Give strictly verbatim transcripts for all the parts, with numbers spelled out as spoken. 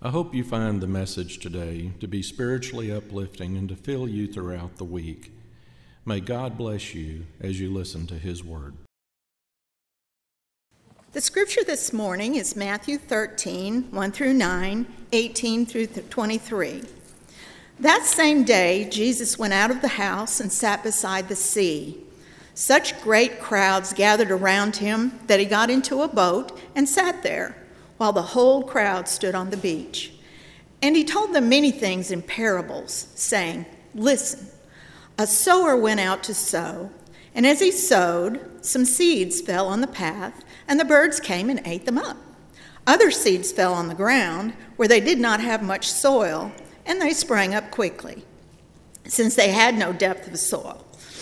I hope you find the message today to be spiritually uplifting and to fill you throughout the week. May God bless you as you listen to His Word. The scripture this morning is Matthew thirteen, one through nine, eighteen through twenty-three. That same day, Jesus went out of the house and sat beside the sea. Such great crowds gathered around him that he got into a boat and sat there, while the whole crowd stood on the beach. And he told them many things in parables, saying, "Listen, a sower went out to sow, and as he sowed, some seeds fell on the path, and the birds came and ate them up. Other seeds fell on the ground, where they did not have much soil, and they sprang up quickly, since they had no depth of soil.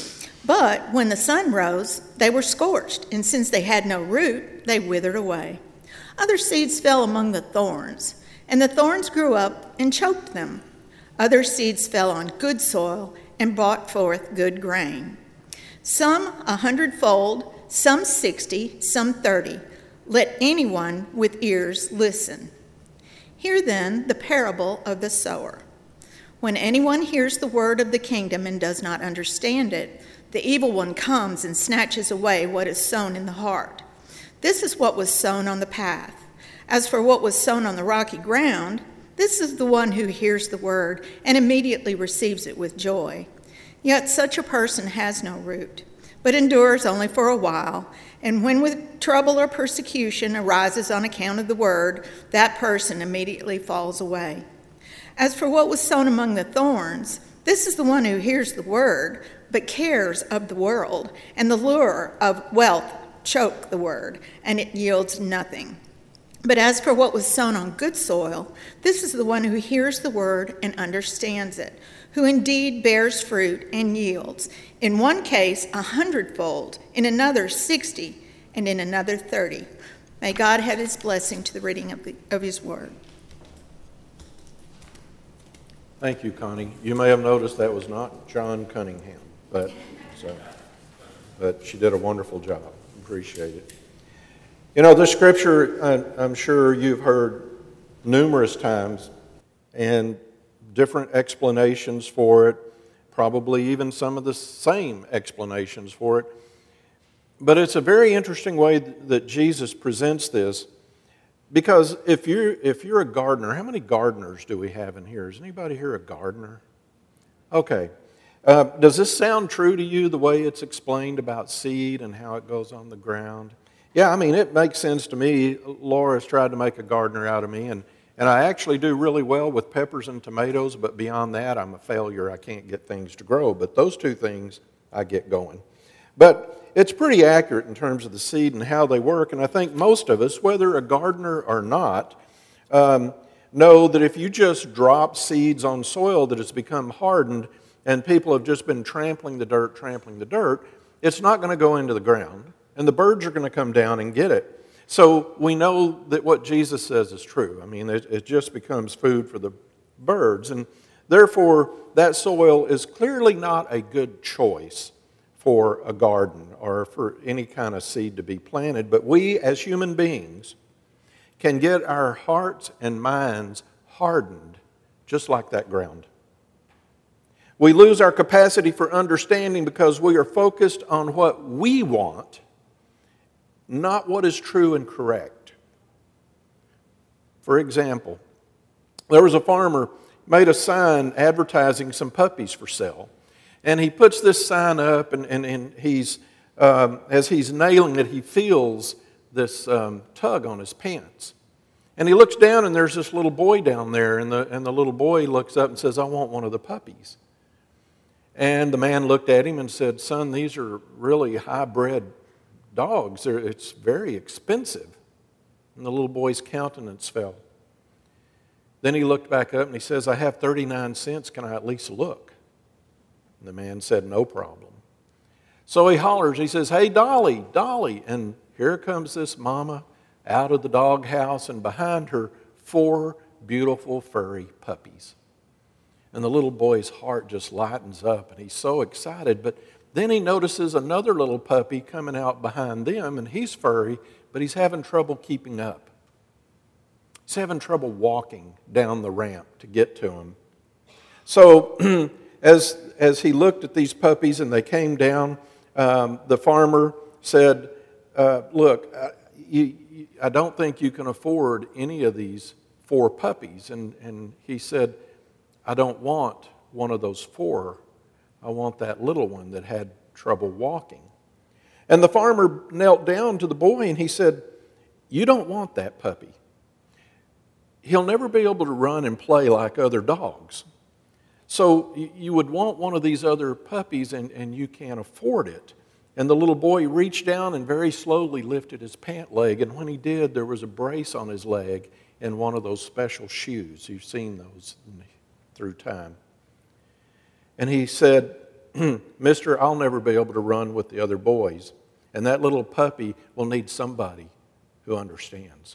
But when the sun rose, they were scorched, and since they had no root, they withered away. Other seeds fell among the thorns, and the thorns grew up and choked them. Other seeds fell on good soil and brought forth good grain. Some a hundredfold, some sixty, some thirty. Let anyone with ears listen. Hear then the parable of the sower. When anyone hears the word of the kingdom and does not understand it, the evil one comes and snatches away what is sown in the heart. This is what was sown on the path. As for what was sown on the rocky ground, this is the one who hears the word and immediately receives it with joy. Yet such a person has no root, but endures only for a while. And when with trouble or persecution arises on account of the word, that person immediately falls away. As for what was sown among the thorns, this is the one who hears the word, but cares of the world, and the lure of wealth choke the word, and it yields nothing. But as for what was sown on good soil, this is the one who hears the word and understands it, who indeed bears fruit and yields, in one case a hundredfold, in another sixty, and in another thirty. May God have his blessing to the reading of, the, of his word. Thank you, Connie. You may have noticed that was not John Cunningham, but so, but she did a wonderful job. Appreciate it. You know, this scripture, I, I'm sure you've heard numerous times, and different explanations for it, probably even some of the same explanations for it. But it's a very interesting way that Jesus presents this, because if you're, if you're a gardener, how many gardeners do we have in here? Is anybody here a gardener? Okay. Uh, does this sound true to you, the way it's explained about seed and how it goes on the ground? Yeah, I mean, it makes sense to me. Laura's tried to make a gardener out of me, and, and I actually do really well with peppers and tomatoes, but beyond that, I'm a failure. I can't get things to grow. But those two things, I get going. But it's pretty accurate in terms of the seed and how they work, and I think most of us, whether a gardener or not, um, know that if you just drop seeds on soil that has become hardened, and people have just been trampling the dirt, trampling the dirt, it's not going to go into the ground, and the birds are going to come down and get it. So we know that what Jesus says is true. I mean, it, it just becomes food for the birds, and therefore that soil is clearly not a good choice for a garden or for any kind of seed to be planted. But we as human beings can get our hearts and minds hardened just like that ground. We lose our capacity for understanding because we are focused on what we want, not what is true and correct. For example, there was a farmer made a sign advertising some puppies for sale. And he puts this sign up, and, and, and he's um, as he's nailing it, he feels this um, tug on his pants. And he looks down, and there's this little boy down there, and the, and the little boy looks up and says, "I want one of the puppies." And the man looked at him and said, "Son, these are really high-bred dogs. They're, it's very expensive." And the little boy's countenance fell. Then he looked back up and he says, "I have thirty-nine cents. Can I at least look?" And the man said, "No problem." So he hollers, he says, "Hey, Dolly, Dolly." And here comes this mama out of the doghouse, and behind her, four beautiful furry puppies. And the little boy's heart just lightens up, and he's so excited. But then he notices another little puppy coming out behind them, and he's furry, but he's having trouble keeping up. He's having trouble walking down the ramp to get to him. So as, as he looked at these puppies and they came down, um, the farmer said, uh, look, uh, you, you, I don't think you can afford any of these four puppies. And, and he said, I don't want one of those four. I want that little one that had trouble walking. And the farmer knelt down to the boy and he said, you don't want that puppy. He'll never be able to run and play like other dogs. So you would want one of these other puppies and, and you can't afford it. And the little boy reached down and very slowly lifted his pant leg. And when he did, there was a brace on his leg and one of those special shoes. You've seen those through time. And he said, Mister, I'll never be able to run with the other boys. And that little puppy will need somebody who understands.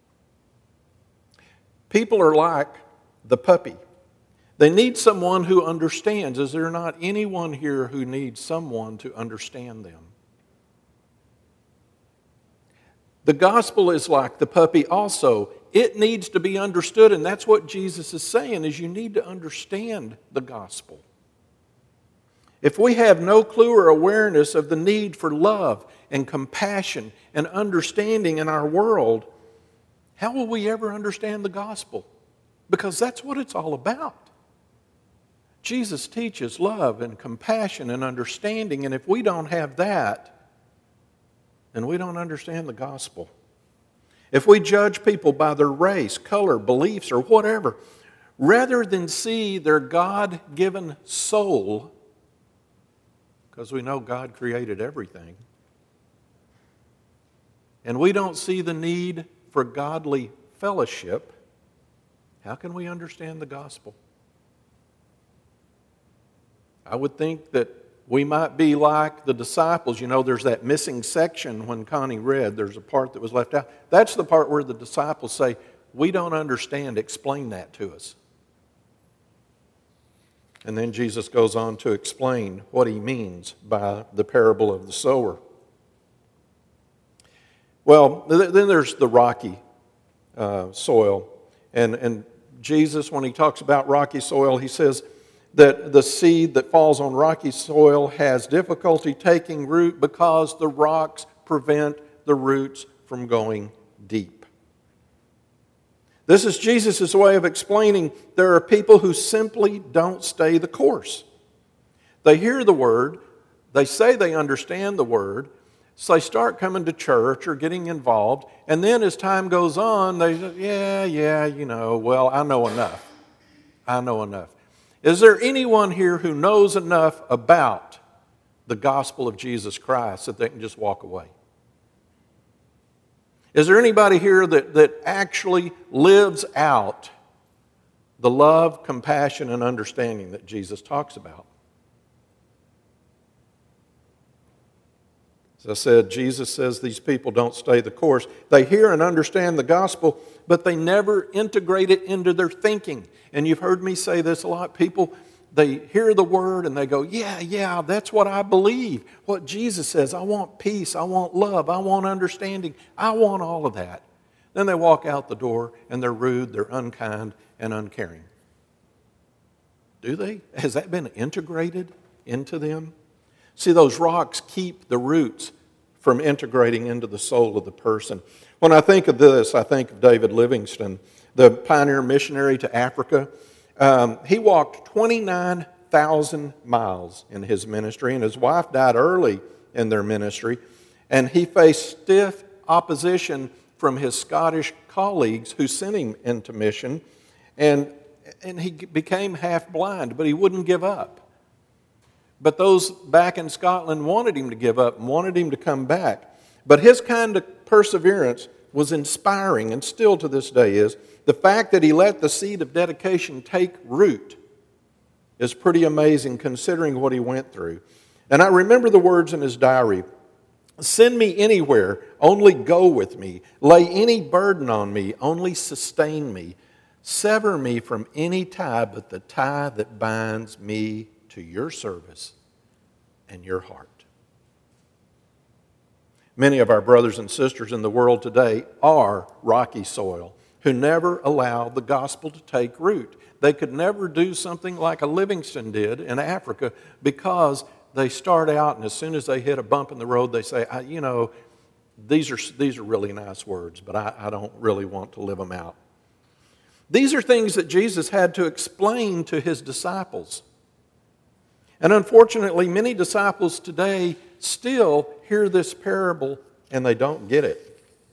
People are like the puppy. They need someone who understands. Is there not anyone here who needs someone to understand them? The gospel is like the puppy also. It needs to be understood, and that's what Jesus is saying, is you need to understand the gospel. If we have no clue or awareness of the need for love and compassion and understanding in our world, how will we ever understand the gospel? Because that's what it's all about. Jesus teaches love and compassion and understanding, and if we don't have that, then we don't understand the gospel. If we judge people by their race, color, beliefs, or whatever, rather than see their God-given soul, because we know God created everything, and we don't see the need for godly fellowship, how can we understand the gospel? I would think that we might be like the disciples. You know, there's that missing section when Connie read. There's a part that was left out. That's the part where the disciples say, we don't understand. Explain that to us. And then Jesus goes on to explain what he means by the parable of the sower. Well, then there's the rocky uh, soil. And, and Jesus, when he talks about rocky soil, he says that the seed that falls on rocky soil has difficulty taking root because the rocks prevent the roots from going deep. This is Jesus' way of explaining there are people who simply don't stay the course. They hear the word, they say they understand the word, so they start coming to church or getting involved, and then as time goes on, they say, yeah, yeah, you know, well, I know enough. I know enough. Is there anyone here who knows enough about the gospel of Jesus Christ that they can just walk away? Is there anybody here that, that actually lives out the love, compassion, and understanding that Jesus talks about? As I said, Jesus says these people don't stay the course. They hear and understand the gospel, but they never integrate it into their thinking. And you've heard me say this a lot. People, they hear the word and they go, yeah, yeah, that's what I believe. What Jesus says, I want peace, I want love, I want understanding, I want all of that. Then they walk out the door and they're rude, they're unkind, and uncaring. Do they? Has that been integrated into them? See, those rocks keep the roots from integrating into the soul of the person. When I think of this, I think of David Livingstone, the pioneer missionary to Africa. Um, he walked twenty-nine thousand miles in his ministry, and his wife died early in their ministry, and he faced stiff opposition from his Scottish colleagues who sent him into mission, and, and he became half blind, but he wouldn't give up. But those back in Scotland wanted him to give up and wanted him to come back. But his kind of perseverance was inspiring, and still to this day is. The fact that he let the seed of dedication take root is pretty amazing considering what he went through. And I remember the words in his diary, send me anywhere, only go with me. Lay any burden on me, only sustain me. Sever me from any tie but the tie that binds me to your service and your heart. Many of our brothers and sisters in the world today are rocky soil who never allow the gospel to take root. They could never do something like a Livingston did in Africa because they start out and as soon as they hit a bump in the road, they say, I, you know, these are, these are really nice words, but I, I don't really want to live them out. These are things that Jesus had to explain to his disciples. And unfortunately, many disciples today still hear this parable and they don't get it.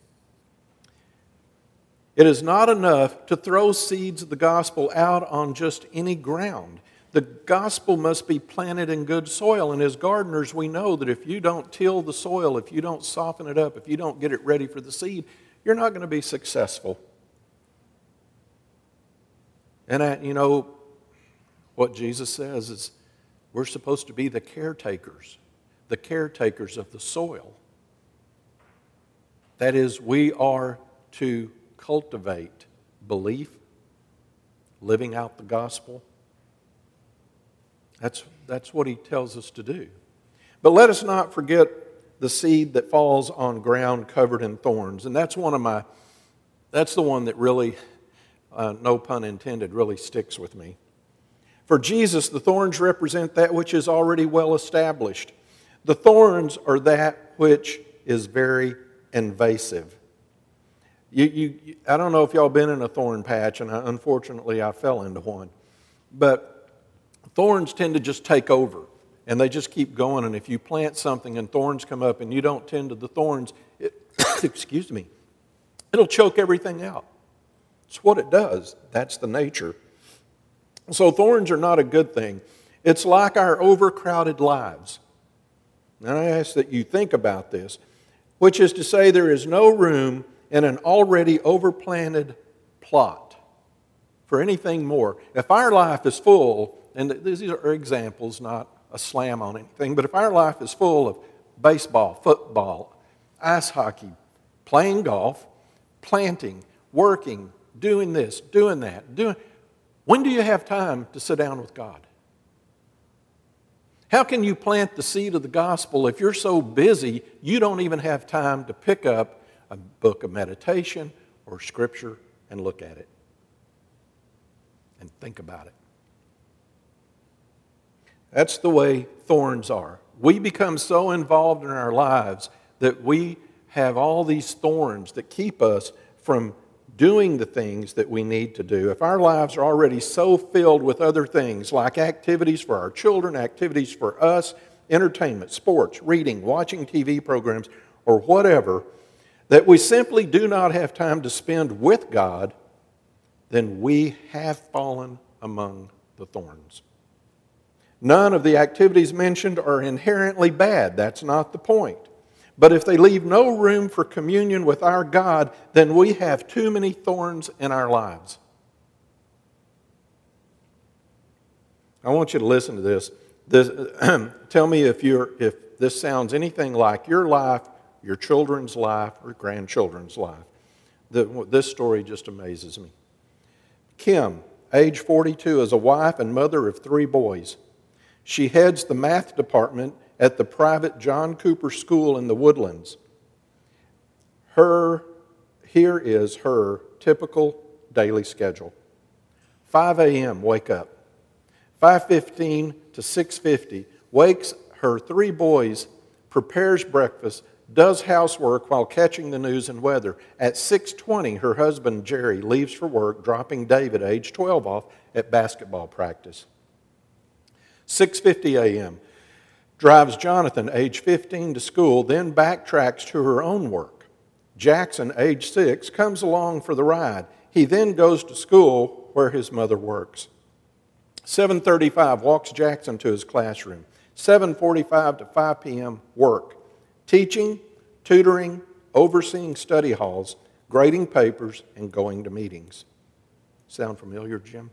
It is not enough to throw seeds of the gospel out on just any ground. The gospel must be planted in good soil. And as gardeners, we know that if you don't till the soil, if you don't soften it up, if you don't get it ready for the seed, you're not going to be successful. And, I, you know, what Jesus says is we're supposed to be the caretakers, the caretakers of the soil. That is, we are to cultivate belief, living out the gospel. That's, that's what he tells us to do. But let us not forget the seed that falls on ground covered in thorns. And that's one of my, that's the one that really, uh, no pun intended, really sticks with me. For Jesus, the thorns represent that which is already well established. The thorns are that which is very invasive. You, you, I don't know if y'all been in a thorn patch, and I, unfortunately I fell into one. But thorns tend to just take over, and they just keep going. And if you plant something and thorns come up and you don't tend to the thorns, it, excuse me, it'll choke everything out. It's what it does. That's the nature. So thorns are not a good thing. It's like our overcrowded lives. And I ask that you think about this, which is to say there is no room in an already overplanted plot for anything more. If our life is full, and these are examples, not a slam on anything, but if our life is full of baseball, football, ice hockey, playing golf, planting, working, doing this, doing that, doing, when do you have time to sit down with God? How can you plant the seed of the gospel if you're so busy you don't even have time to pick up a book of meditation or scripture and look at it and think about it? That's the way thorns are. We become so involved in our lives that we have all these thorns that keep us from doing the things that we need to do. If our lives are already so filled with other things like activities for our children, activities for us, entertainment, sports, reading, watching T V programs, or whatever, that we simply do not have time to spend with God, then we have fallen among the thorns. None of the activities mentioned are inherently bad. That's not the point. But if they leave no room for communion with our God, then we have too many thorns in our lives. I want you to listen to this. this tell me if you're if this sounds anything like your life, your children's life, or grandchildren's life. The, this story just amazes me. Kim, age forty-two, is a wife and mother of three boys. She heads the math department at the private John Cooper School in the Woodlands. Her, here is her typical daily schedule. five a.m., wake up. five fifteen to six fifty, wakes her three boys, prepares breakfast, does housework while catching the news and weather. At six twenty, her husband, Jerry, leaves for work, dropping David, age twelve, off at basketball practice. six fifty a.m., drives Jonathan, age fifteen, to school, then backtracks to her own work. Jackson, age six, comes along for the ride. He then goes to school where his mother works. seven thirty-five, walks Jackson to his classroom. seven forty-five to five p.m., work. Teaching, tutoring, overseeing study halls, grading papers, and going to meetings. Sound familiar, Jim?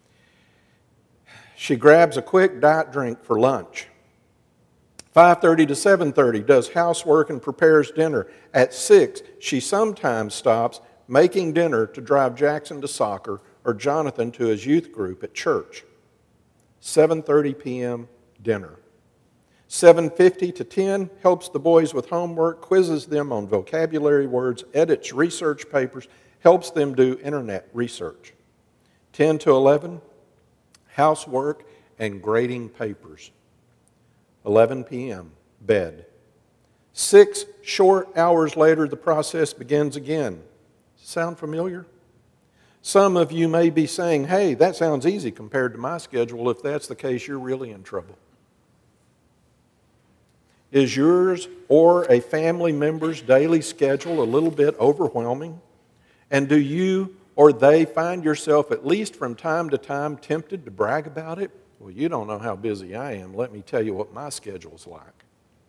She grabs a quick diet drink for lunch. five thirty to seven thirty, does housework and prepares dinner. At six, she sometimes stops making dinner to drive Jackson to soccer or Jonathan to his youth group at church. seven thirty p.m., dinner. seven fifty to ten, helps the boys with homework, quizzes them on vocabulary words, edits research papers, helps them do internet research. ten to eleven, housework and grading papers. eleven p.m., bed. Six short hours later, the process begins again. Sound familiar? Some of you may be saying, hey, that sounds easy compared to my schedule. If that's the case, you're really in trouble. Is yours or a family member's daily schedule a little bit overwhelming? And do you or they find yourself, at least from time to time, tempted to brag about it? Well, you don't know how busy I am. Let me tell you what my schedule's like.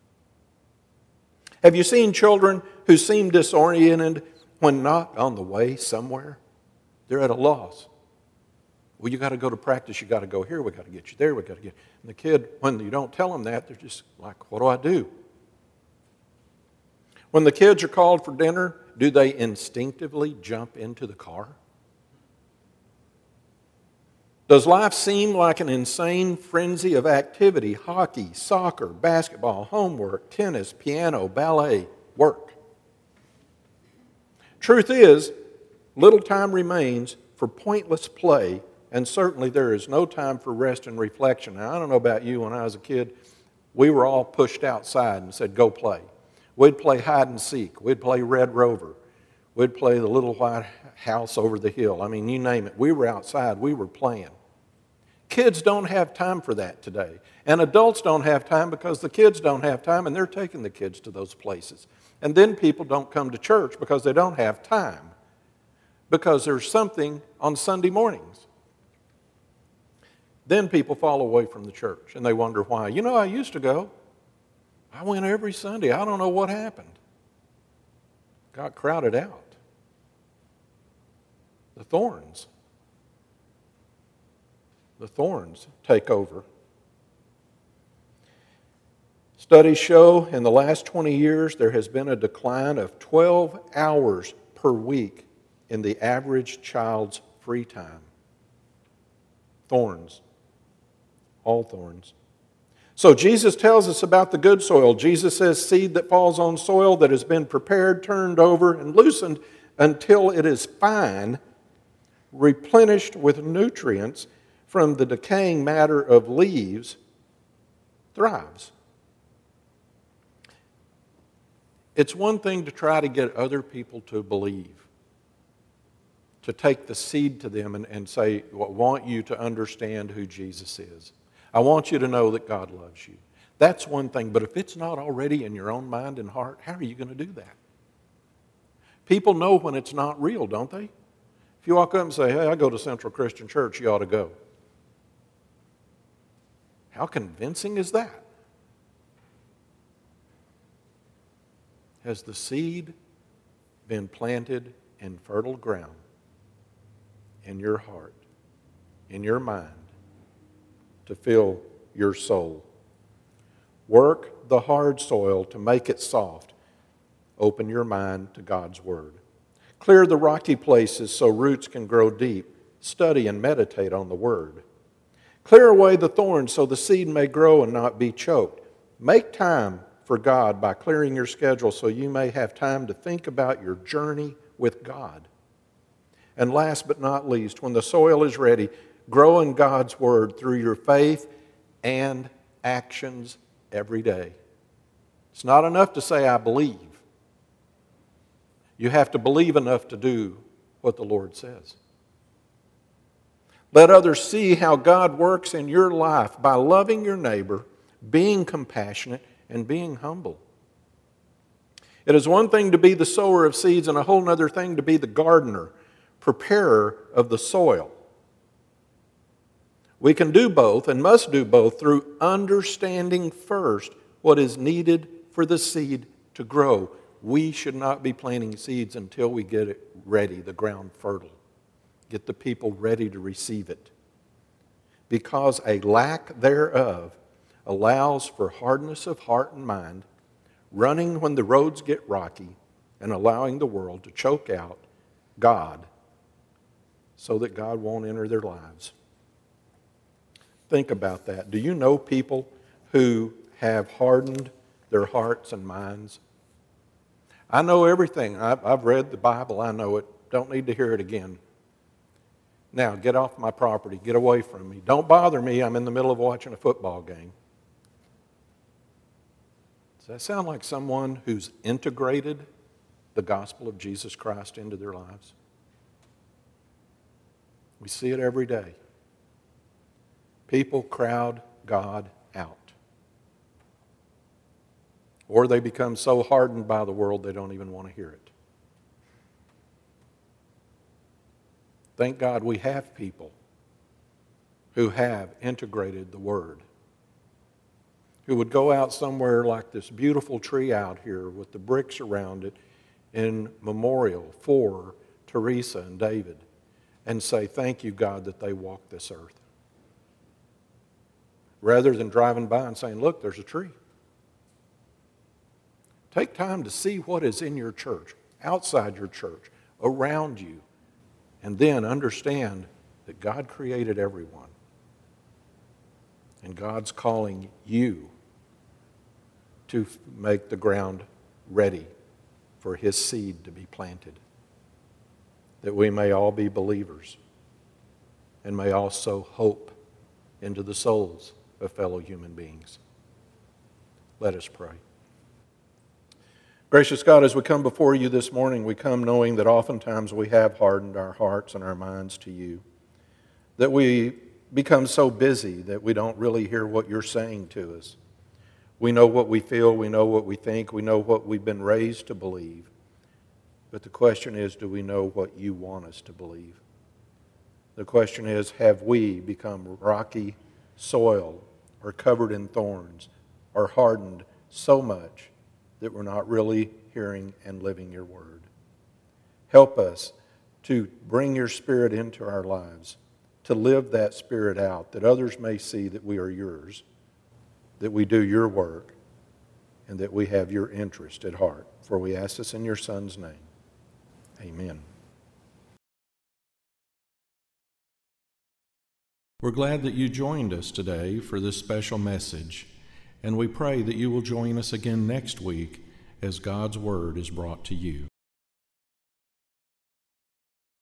Have you seen children who seem disoriented when not on the way somewhere? They're at a loss. Well, you got to go to practice. You got to go here. We got to get you there. We got to get. And the kid, when you don't tell them that, they're just like, "What do I do?" When the kids are called for dinner, do they instinctively jump into the car? Does life seem like an insane frenzy of activity? Hockey, soccer, basketball, homework, tennis, piano, ballet, work. Truth is, little time remains for pointless play, and certainly there is no time for rest and reflection. Now, I don't know about you, when I was a kid, we were all pushed outside and said, go play. We'd play hide and seek. We'd play Red Rover. We'd play the little white house over the hill. I mean, you name it. We were outside. We were playing. Kids don't have time for that today. And adults don't have time because the kids don't have time, and they're taking the kids to those places. And then people don't come to church because they don't have time, because there's something on Sunday mornings. Then people fall away from the church, and they wonder why. You know, I used to go. I went every Sunday. I don't know what happened. Got crowded out. The thorns. The thorns take over. Studies show in the last twenty years there has been a decline of twelve hours per week in the average child's free time. Thorns. All thorns. So Jesus tells us about the good soil. Jesus says seed that falls on soil that has been prepared, turned over, and loosened until it is fine, replenished with nutrients from the decaying matter of leaves, thrives. It's one thing to try to get other people to believe, to take the seed to them and, and say, I want you to understand who Jesus is. I want you to know that God loves you. That's one thing, but if it's not already in your own mind and heart, how are you going to do that? People know when it's not real, don't they? If you walk up and say, hey, I go to Central Christian Church, you ought to go. How convincing is that? Has the seed been planted in fertile ground in your heart, in your mind, to fill your soul? Work the hard soil to make it soft. Open your mind to God's Word. Clear the rocky places so roots can grow deep. Study and meditate on the Word. Clear away the thorns so the seed may grow and not be choked. Make time for God by clearing your schedule so you may have time to think about your journey with God. And last but not least, when the soil is ready, grow in God's Word through your faith and actions every day. It's not enough to say, I believe. You have to believe enough to do what the Lord says. Let others see how God works in your life by loving your neighbor, being compassionate, and being humble. It is one thing to be the sower of seeds and a whole other thing to be the gardener, preparer of the soil. We can do both and must do both through understanding first what is needed for the seed to grow. We should not be planting seeds until we get it ready, the ground fertile. Get the people ready to receive it. Because a lack thereof allows for hardness of heart and mind, running when the roads get rocky, and allowing the world to choke out God so that God won't enter their lives. Think about that. Do you know people who have hardened their hearts and minds? I know everything. I've, I've read the Bible. I know it Don't need to hear it again. Now, get off my property. Get away from me. Don't bother me. I'm in the middle of watching a football game. Does that sound like someone who's integrated the gospel of Jesus Christ into their lives? We see it every day. People crowd God out. Or they become so hardened by the world they don't even want to hear it. Thank God we have people who have integrated the Word, who would go out somewhere like this beautiful tree out here with the bricks around it in memorial for Teresa and David, and say, thank you, God, that they walked this earth. Rather than driving by and saying, look, there's a tree. Take time to see what is in your church, outside your church, around you, and then understand that God created everyone. And God's calling you to make the ground ready for His seed to be planted. That we may all be believers and may also hope into the souls of fellow human beings. Let us pray. Gracious God, as we come before you this morning, we come knowing that oftentimes we have hardened our hearts and our minds to you, that we become so busy that we don't really hear what you're saying to us. We know what we feel, we know what we think, we know what we've been raised to believe. But the question is, do we know what you want us to believe? The question is, have we become rocky soil or covered in thorns or hardened so much that we're not really hearing and living your word? Help us to bring your Spirit into our lives, to live that Spirit out, that others may see that we are yours, that we do your work, and that we have your interest at heart. For we ask this in your Son's name. Amen. We're glad that you joined us today for this special message, and we pray that you will join us again next week as God's Word is brought to you.